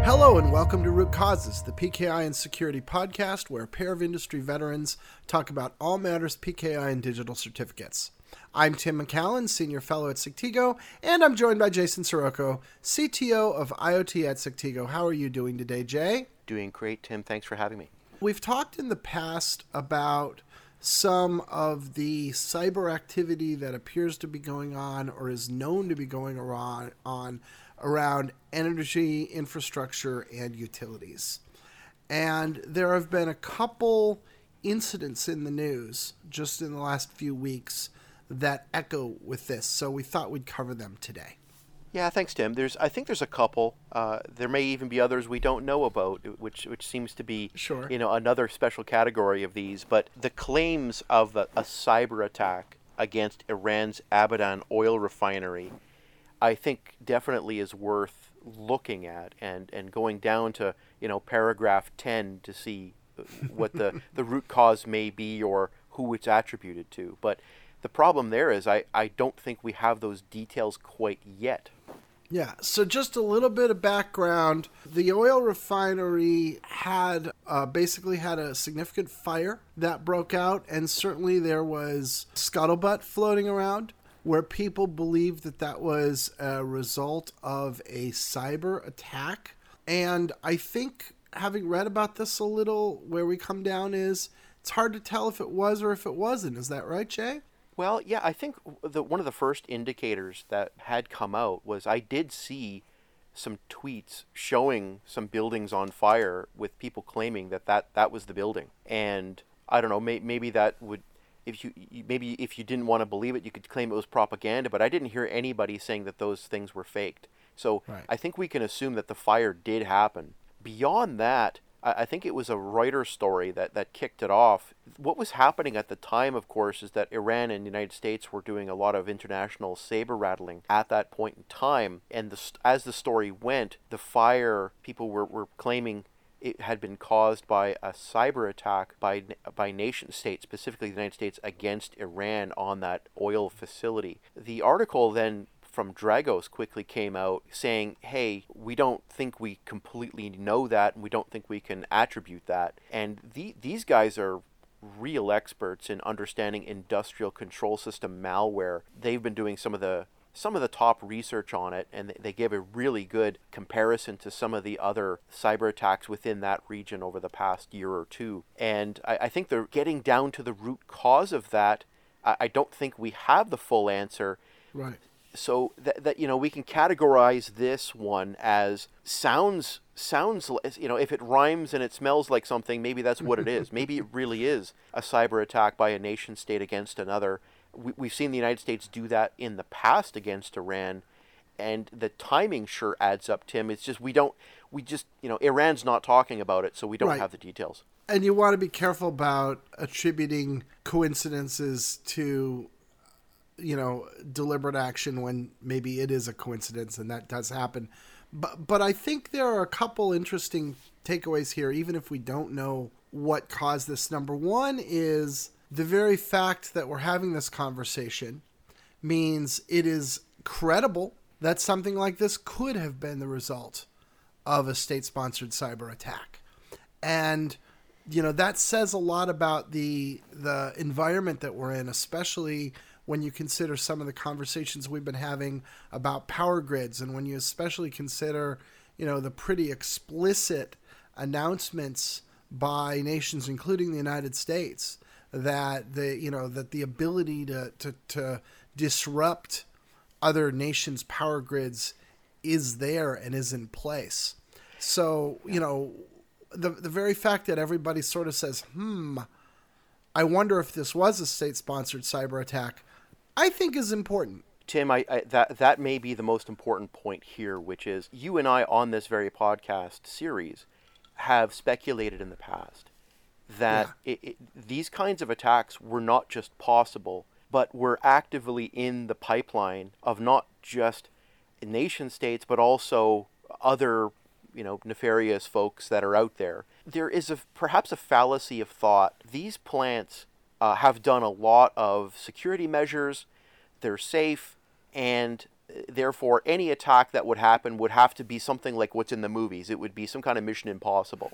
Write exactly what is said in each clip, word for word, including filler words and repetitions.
Hello and welcome to Root Causes, the P K I and Security podcast where a pair of industry veterans talk about all matters P K I and digital certificates. I'm Tim McCallan, Senior Fellow at Sectigo, and I'm joined by Jason Sirocco, C T O of IoT at Sectigo. How are you doing today, Jay? Doing great, Tim. Thanks for having me. We've talked in the past about some of the cyber activity that appears to be going on or is known to be going around, on around energy infrastructure and utilities. And there have been a couple incidents in the news just in the last few weeks that echo with this. So we thought we'd cover them today. Yeah, thanks, Tim. There's, I think there's a couple. Uh, there may even be others we don't know about, which which seems to be, sure. you know, another special category of these. But the claims of a, a cyber attack against Iran's Abadan oil refinery, I think definitely is worth looking at and, and going down to, you know, paragraph ten to see what the, the root cause may be or who it's attributed to. But the problem there is I, I don't think we have those details quite yet. Yeah, so just a little bit of background. The oil refinery had uh, basically had a significant fire that broke out, and certainly there was scuttlebutt floating around where people believed that that was a result of a cyber attack. And I think, having read about this a little, where we come down is it's hard to tell if it was or if it wasn't. Is that right, Jay? Well, yeah, I think the, one of the first indicators that had come out was I did see some tweets showing some buildings on fire with people claiming that that, that was the building. And I don't know, may, maybe that would, if you maybe if you didn't want to believe it, you could claim it was propaganda, but I didn't hear anybody saying that those things were faked. So right. I think we can assume that the fire did happen. Beyond that, I think it was a Reuters story that, that kicked it off. What was happening at the time, of course, is that Iran and the United States were doing a lot of international saber rattling at that point in time. And the, as the story went, the fire, people were, were claiming it had been caused by a cyber attack by by nation states, specifically the United States, against Iran on that oil facility. The article then from Dragos quickly came out saying, hey, we don't think we completely know that, and we don't think we can attribute that. And the, these guys are real experts in understanding industrial control system malware. They've been doing some of the some of the top research on it, and they gave a really good comparison to some of the other cyber attacks within that region over the past year or two. And I, I think they're getting down to the root cause of that. I, I don't think we have the full answer. Right. So that, that, you know, we can categorize this one as sounds, sounds, you know, if it rhymes and it smells like something, maybe that's what it is. Maybe it really is a cyber attack by a nation state against another. We, we've seen the United States do that in the past against Iran, and the timing sure adds up, Tim. It's just we don't, we just, you know, Iran's not talking about it, so we don't right. have the details. And you want to be careful about attributing coincidences to, you know, deliberate action when maybe it is a coincidence, and that does happen. But but I think there are a couple interesting takeaways here, even if we don't know what caused this. Number one is the very fact that we're having this conversation means it is credible that something like this could have been the result of a state-sponsored cyber attack. And, you know, that says a lot about the the environment that we're in, especially when you consider some of the conversations we've been having about power grids, and when you especially consider, you know, the pretty explicit announcements by nations, including the United States, that the, you know, that the ability to, to, to disrupt other nations' power grids is there and is in place. So, you know, the the very fact that everybody sort of says, hmm, I wonder if this was a state-sponsored cyber attack, I think is important. Tim, I, I that that may be the most important point here, which is you and I on this very podcast series have speculated in the past that yeah. it, it, these kinds of attacks were not just possible, but were actively in the pipeline of not just nation states, but also other, you know, nefarious folks that are out there. There is a perhaps a fallacy of thought. These plants uh, have done a lot of security measures. They're safe, and Therefore, any attack that would happen would have to be something like what's in the movies. It would be some kind of Mission Impossible.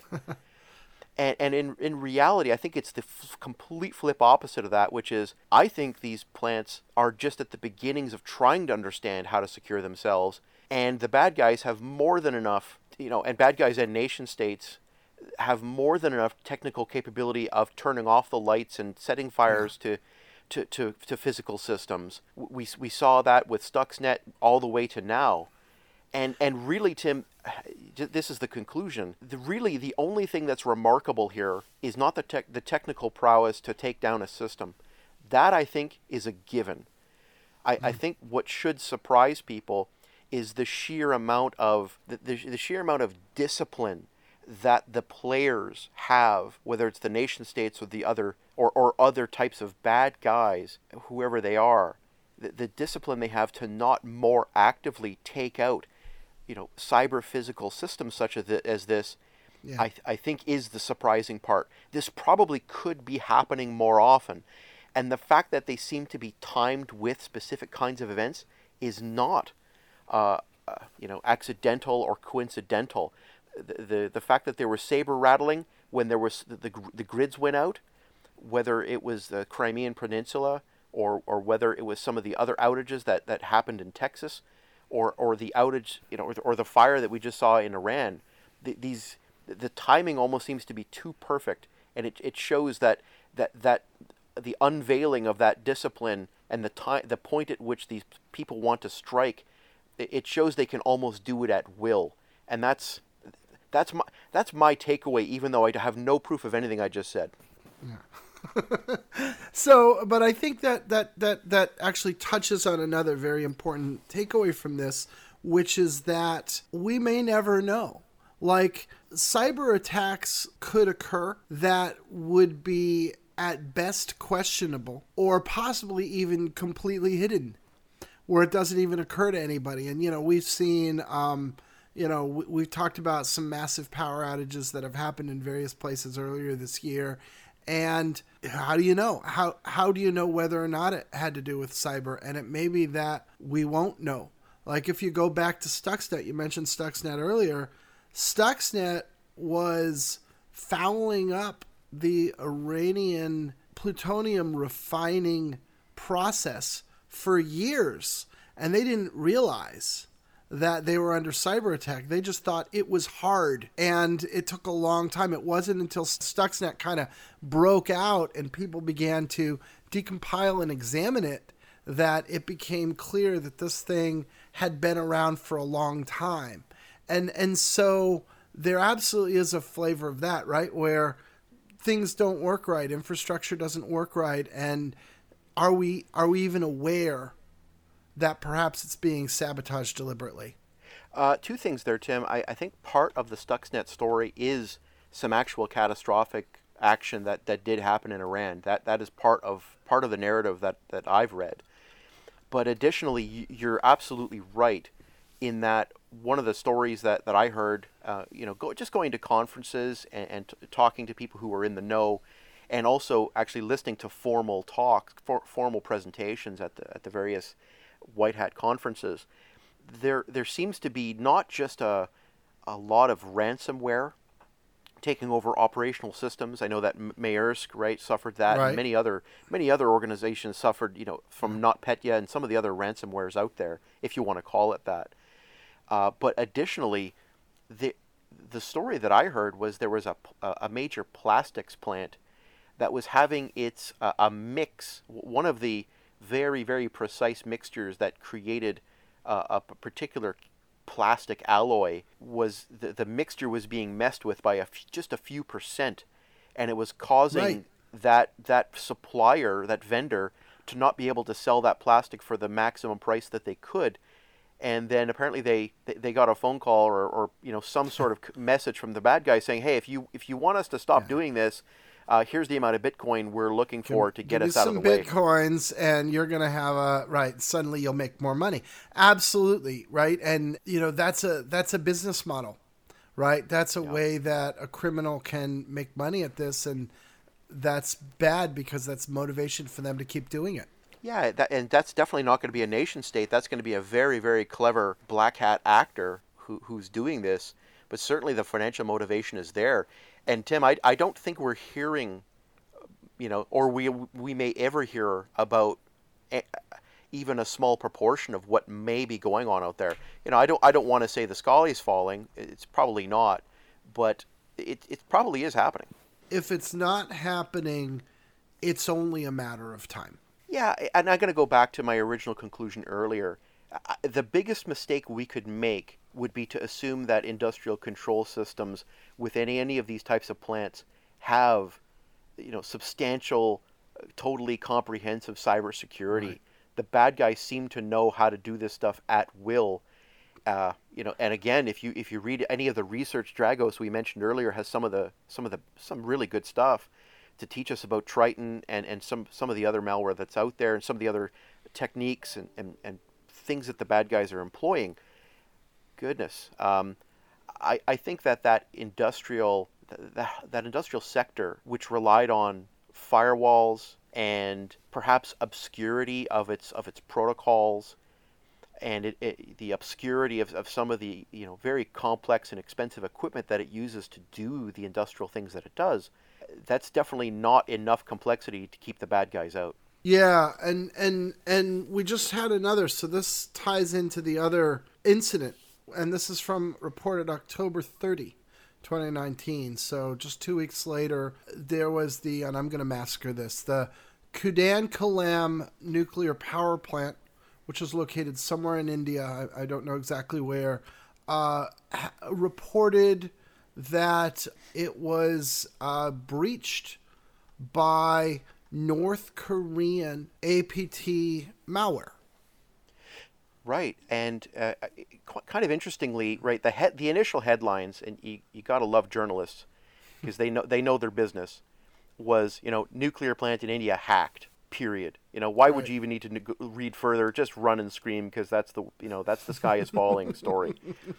and and in, in reality, I think it's the f- complete flip opposite of that, which is I think these plants are just at the beginnings of trying to understand how to secure themselves. And the bad guys have more than enough, you know, and bad guys and nation states have more than enough technical capability of turning off the lights and setting fires yeah. to To, to, to physical systems. We, we saw that with Stuxnet all the way to now. And and really, Tim, this is the conclusion. The, really, the only thing that's remarkable here is not the tech, the technical prowess to take down a system. That, I think, is a given. I, mm. I think what should surprise people is the sheer amount of the, the, the sheer amount of discipline that the players have, whether it's the nation states or the other or, or other types of bad guys, whoever they are, the, the discipline they have to not more actively take out, you know, cyber physical systems such as, the, as this, yeah. I, I think is the surprising part. This probably could be happening more often. And the fact that they seem to be timed with specific kinds of events is not, uh, uh, you know, accidental or coincidental. The, the the fact that there was saber rattling when there was the, the the grids went out, whether it was the Crimean Peninsula or or whether it was some of the other outages that, that happened in Texas, or, or the outage, you know, or the, or the fire that we just saw in Iran, the, these the timing almost seems to be too perfect, and it it shows that that that the unveiling of that discipline and the time the point at which these people want to strike, it shows they can almost do it at will, and that's. That's my that's my takeaway, even though I have no proof of anything I just said. Yeah. So, but I think that, that, that, that actually touches on another very important takeaway from this, which is that we may never know. Like, cyber attacks could occur that would be at best questionable or possibly even completely hidden, where it doesn't even occur to anybody. And, you know, we've seen... Um, You know, we've talked about some massive power outages that have happened in various places earlier this year. And how do you know? How how do you know whether or not it had to do with cyber? And it may be that we won't know. Like if you go back to Stuxnet, you mentioned Stuxnet earlier. Stuxnet was fouling up the Iranian plutonium refining process for years. And they didn't realize that they were under cyber attack. They just thought it was hard, and it took a long time. It wasn't until Stuxnet kind of broke out and people began to decompile and examine it that it became clear that this thing had been around for a long time. And and so there absolutely is a flavor of that, right? Where things don't work right, infrastructure doesn't work right, and are we are we even aware that perhaps it's being sabotaged deliberately? Uh, two things there, Tim. I, I think part of the Stuxnet story is some actual catastrophic action that, that did happen in Iran. That that is part of part of the narrative that, that I've read. But additionally, you're absolutely right in that one of the stories that, that I heard, uh, you know, go, just going to conferences and, and t- talking to people who were in the know, and also actually listening to formal talks, for, formal presentations at the at the various White Hat conferences, there there seems to be not just a a lot of ransomware taking over operational systems. I know that Maersk, right, suffered that, right. and many other many other organizations suffered, you know, from NotPetya and some of the other ransomwares out there, if you want to call it that. Uh, but additionally, the the story that I heard was there was a a major plastics plant that was having its uh, a mix, one of the very very precise mixtures that created uh, a particular plastic alloy was the, the mixture was being messed with by a f- just a few percent, and it was causing right. that that supplier, that vendor, to not be able to sell that plastic for the maximum price that they could. And then apparently they, they, they got a phone call or, or you know some sort of message from the bad guy saying, hey, if you if you want us to stop yeah. doing this, uh, here's the amount of Bitcoin we're looking for to get us out of the way. Give me some Bitcoins, and you're going to have a right. Suddenly, you'll make more money. Absolutely, right. And you know that's a that's a business model, right? That's a yeah. way that a criminal can make money at this, and that's bad because that's motivation for them to keep doing it. Yeah, that, and that's definitely not going to be a nation state. That's going to be a very, very clever black hat actor who, who's doing this. But certainly the financial motivation is there. And Tim, I, I don't think we're hearing, you know, or we we may ever hear about a, even a small proportion of what may be going on out there. You know, I don't I don't want to say the sky is falling. It's probably not, but it it probably is happening. If it's not happening, it's only a matter of time. Yeah, and I'm going to go back to my original conclusion earlier. The biggest mistake we could make would be to assume that industrial control systems within any of these types of plants have, you know, substantial, totally comprehensive cybersecurity. Right. The bad guys seem to know how to do this stuff at will. Uh, you know, and again, if you if you read any of the research, Dragos we mentioned earlier has some of the some of the some really good stuff to teach us about Triton and, and some, some of the other malware that's out there and some of the other techniques and, and, and things that the bad guys are employing. Goodness. Um, I, I think that that industrial, that, that industrial sector, which relied on firewalls and perhaps obscurity of its of its protocols and it, it, the obscurity of, of some of the you know very complex and expensive equipment that it uses to do the industrial things that it does, that's definitely not enough complexity to keep the bad guys out. Yeah, and and and we just had another, so this ties into the other incident, and this is from reported October thirtieth, twenty nineteen. So just two weeks later, there was the, and I'm going to massacre this, the Kudankulam nuclear power plant, which is located somewhere in India, I, I don't know exactly where, uh, reported that it was uh, breached by North Korean A P T malware. Right, and uh, kind of interestingly, right, the head, the initial headlines, and you, you got to love journalists because they know they know their business, was, you know, nuclear plant in India hacked. Period. You know, why right. would you even need to ne- read further? Just run and scream because that's the you know that's the sky is falling story.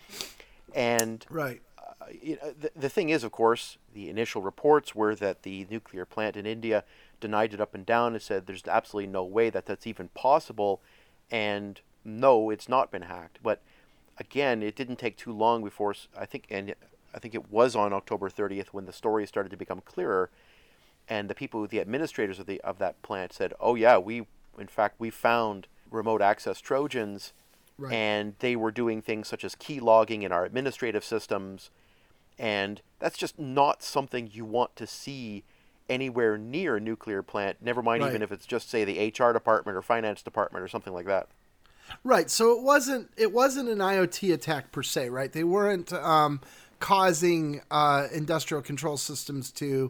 And right. Uh, you know, the, the thing is, of course, the initial reports were that the nuclear plant in India denied it up and down and said there's absolutely no way that that's even possible, and no, it's not been hacked. But again, it didn't take too long before I think, and I think it was on October thirtieth when the story started to become clearer, and the people, the administrators of the of that plant said, "Oh yeah, we in fact we found remote access Trojans." Right. And they were doing things such as key logging in our administrative systems. And that's just not something you want to see anywhere near a nuclear plant, never mind right. even if it's just, say, the H R department or finance department or something like that. Right. So it wasn't it wasn't an IoT attack per se, right? They weren't um, causing uh, industrial control systems to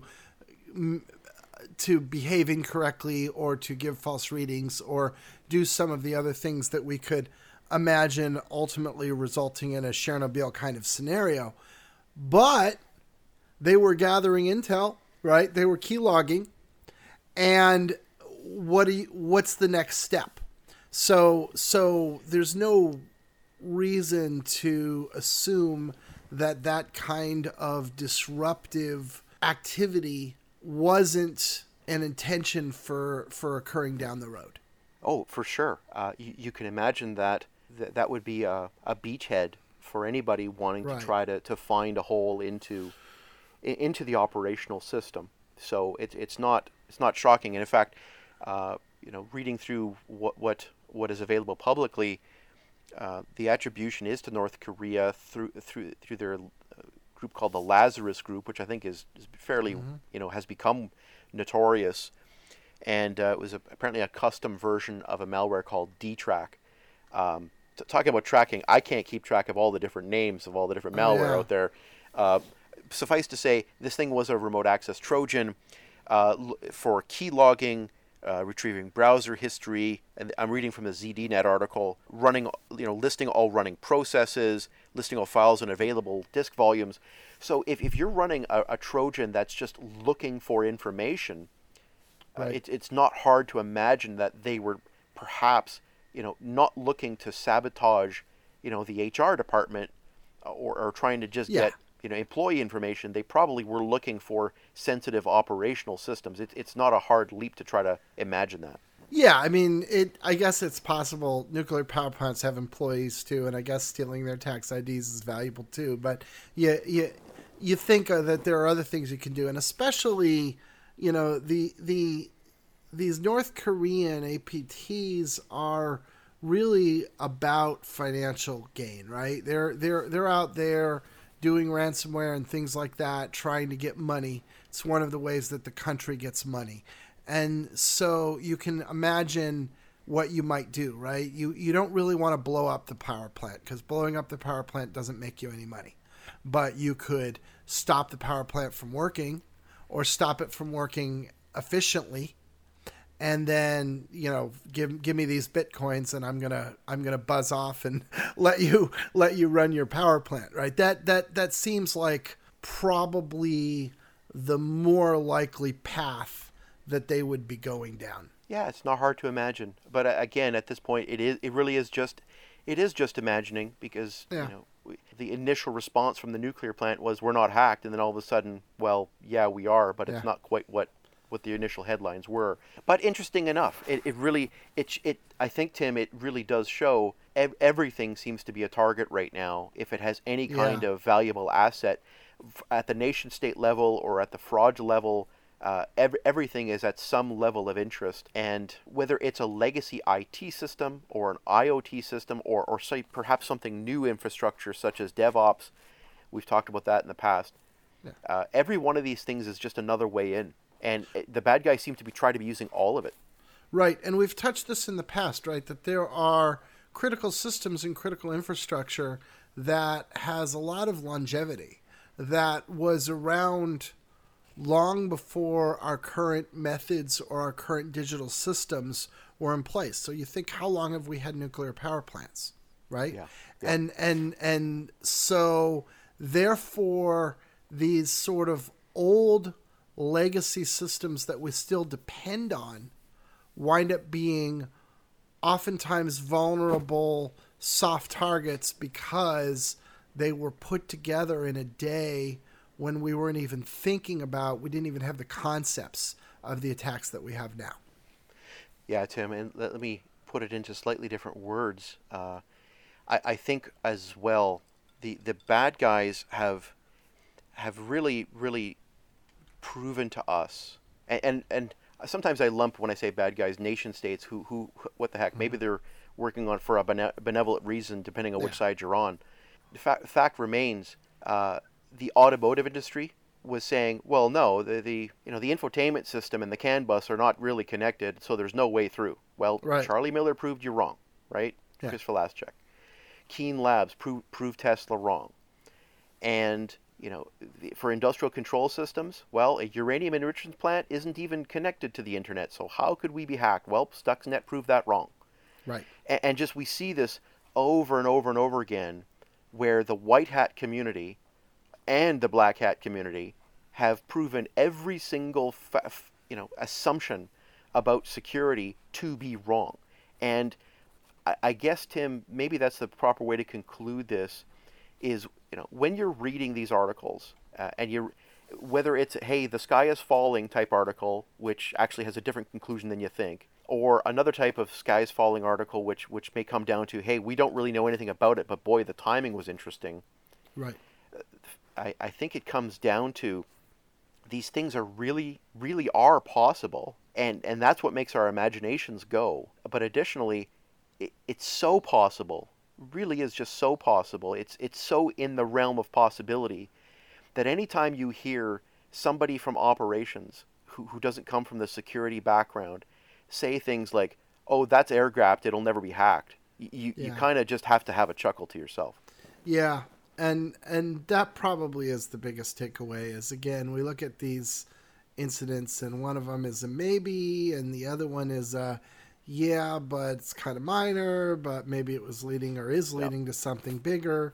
to behave incorrectly or to give false readings or do some of the other things that we could imagine ultimately resulting in a Chernobyl kind of scenario. But they were gathering intel, right? They were key logging. And what do you, what's the next step? So so there's no reason to assume that that kind of disruptive activity wasn't an intention for, for occurring down the road. Oh, for sure. Uh, you, you can imagine that th- that would be a, a beachhead for anybody wanting right. to try to, to find a hole into into the operational system. So it's it's not it's not shocking. And in fact, uh, you know, reading through what what, what is available publicly, uh, the attribution is to North Korea through through through their group called the Lazarus Group, which I think is, is fairly mm-hmm. you know has become notorious. And uh, it was a, apparently a custom version of a malware called D-Track. Um, t- talking about tracking, I can't keep track of all the different names of all the different malware oh, yeah. out there. Uh, suffice to say, this thing was a remote access Trojan uh, l- for key logging, uh, retrieving browser history, and I'm reading from the Z D Net article, running, you know, listing all running processes, listing all files and available disk volumes. So if, if you're running a, a Trojan that's just looking for information, Right. Uh, it, it's not hard to imagine that they were perhaps, you know, not looking to sabotage, you know, the H R department or, or trying to just yeah. get, you know, employee information. They probably were looking for sensitive operational systems. It, it's not a hard leap to try to imagine that. Yeah, I mean, it. I guess it's possible. Nuclear power plants have employees too, and I guess stealing their tax I Ds is valuable too. But you, you, you think uh, that there are other things you can do, and especially, you know, the the these North Korean A P Ts are really about financial gain, right? They're they're they're out there doing ransomware and things like that, trying to get money. It's one of the ways that the country gets money. And so you can imagine what you might do, right? You you don't really want to blow up the power plant because blowing up the power plant doesn't make you any money. But you could stop the power plant from working or stop it from working efficiently, and then, you know, give give me these bitcoins and I'm going to I'm going to buzz off and let you let you run your power plant, right? That that that seems like probably the more likely path that they would be going down. Yeah, it's not hard to imagine. But uh, again, at this point, it is it really is just it is just imagining because yeah. you know we, the initial response from the nuclear plant was we're not hacked, and then all of a sudden, well, yeah, we are, but it's yeah. not quite what what the initial headlines were. But interesting enough, it, it really it it I think, Tim, it really does show ev- everything seems to be a target right now if it has any kind yeah. of valuable asset at the nation state level or at the fraud level. Uh, every, everything is at some level of interest, and whether it's a legacy I T system or an I O T system or, or say perhaps something new infrastructure such as DevOps, we've talked about that in the past. Yeah. Uh, every one of these things is just another way in, and it, the bad guys seem to be trying to be using all of it. Right, and we've touched this in the past, right, that there are critical systems and critical infrastructure that has a lot of longevity, that was around long before our current methods or our current digital systems were in place. So you think, how long have we had nuclear power plants, right? Yeah. Yeah. And and and so therefore these sort of old legacy systems that we still depend on wind up being oftentimes vulnerable soft targets because they were put together in a day when we weren't even thinking about, we didn't even have the concepts of the attacks that we have now. Yeah, Tim, and let, let me put it into slightly different words. Uh, I, I think as well, the, the bad guys have have really, really proven to us, and, and, and sometimes I lump, when I say bad guys, nation states who, who what the heck, mm-hmm. maybe they're working on for a bene- benevolent reason, depending on yeah. which side you're on. The fa- fact remains, uh, the automotive industry was saying, well, no, the, the you know the infotainment system and the CAN bus are not really connected, so there's no way through. Well, right. Charlie Miller proved you wrong, right? Yeah. Christopher Laschek. Keen Labs proved proved Tesla wrong. And, you know, the, for industrial control systems, well, a uranium enrichment plant isn't even connected to the internet, so how could we be hacked? Well, Stuxnet proved that wrong. Right. And, and just we see this over and over and over again, where the white hat community and the black hat community have proven every single fa- you know assumption about security to be wrong. And I, I guess, Tim, maybe that's the proper way to conclude this, is, you know, when you're reading these articles, uh, and you're, whether it's, hey, the sky is falling type article, which actually has a different conclusion than you think, or another type of sky is falling article, which, which may come down to, hey, we don't really know anything about it, but boy, the timing was interesting. Right. I, I think it comes down to these things are really, really are possible, and, and that's what makes our imaginations go. But additionally, it, it's so possible, really is just so possible, it's it's so in the realm of possibility, that anytime you hear somebody from operations who, who doesn't come from the security background say things like, oh, that's air-gapped, it'll never be hacked, you, yeah. you kind of just have to have a chuckle to yourself. Yeah. And and that probably is the biggest takeaway is, again, we look at these incidents and one of them is a maybe and the other one is a yeah, but it's kind of minor, but maybe it was leading or is leading yep. to something bigger.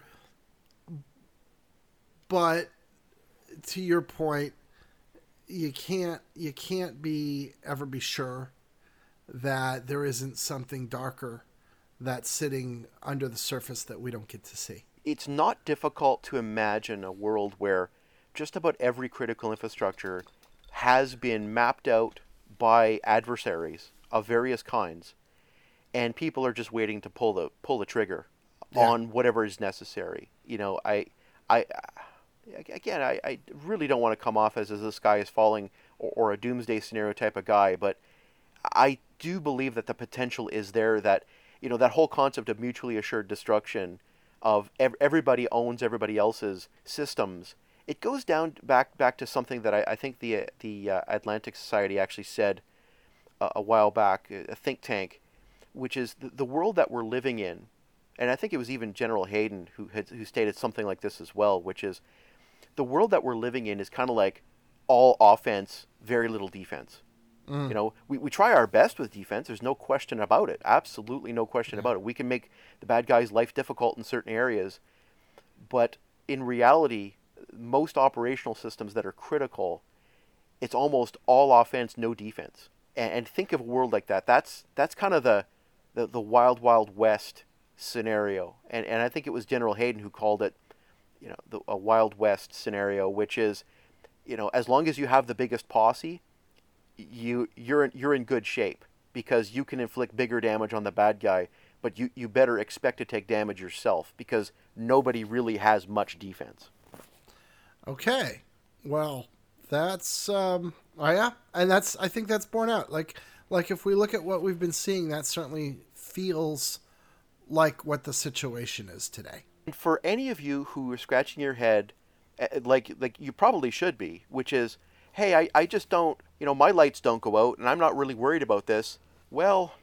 But to your point, you can't you can't be ever be sure that there isn't something darker that's sitting under the surface that we don't get to see. It's not difficult to imagine a world where just about every critical infrastructure has been mapped out by adversaries of various kinds, and people are just waiting to pull the pull the trigger Yeah. on whatever is necessary. You know, I, I, again, I, I really don't want to come off as, as the sky is falling or, or a doomsday scenario type of guy, but I do believe that the potential is there. That, you know, that whole concept of mutually assured destruction, of ev- everybody owns everybody else's systems. It goes down back back to something that I, I think the the uh, Atlantic Society actually said a, a while back, a think tank, which is the, the world that we're living in. And I think it was even General Hayden who had, who stated something like this as well, which is the world that we're living in is kind of like all offense, very little defense. Mm. You know, we, we try our best with defense. There's no question about it. Absolutely no question yeah. about it. We can make the bad guy's life difficult in certain areas. But in reality, most operational systems that are critical, it's almost all offense, no defense. And, and think of a world like that. That's that's kind of the, the, the wild, wild west scenario. And and I think it was General Hayden who called it, you know, the, a Wild West scenario, which is, you know, as long as you have the biggest posse, you you're in, you're in good shape, because you can inflict bigger damage on the bad guy, but you, you better expect to take damage yourself, because nobody really has much defense. Okay, well, that's um, oh yeah, and that's I think that's borne out. Like like if we look at what we've been seeing, that certainly feels like what the situation is today. And for any of you who are scratching your head, like like you probably should be, which is, hey, I, I just don't, you know, my lights don't go out, and I'm not really worried about this. Well,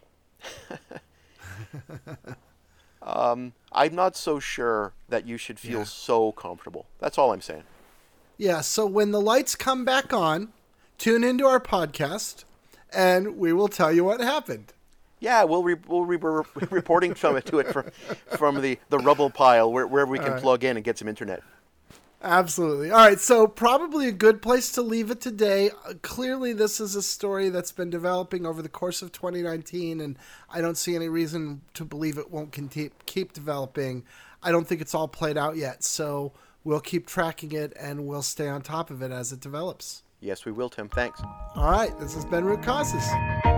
um, I'm not so sure that you should feel yeah. so comfortable. That's all I'm saying. Yeah, so when the lights come back on, tune into our podcast, and we will tell you what happened. Yeah, we'll re- we'll be re- reporting from it to it from from the, the rubble pile where wherever we can right. plug in and get some internet. Absolutely. All right, so probably a good place to leave it today. Uh, clearly, this is a story that's been developing over the course of twenty nineteen, and I don't see any reason to believe it won't continue, keep developing. I don't think it's all played out yet, so we'll keep tracking it, and we'll stay on top of it as it develops. Yes, we will, Tim. Thanks. All right, this has been Root Causes.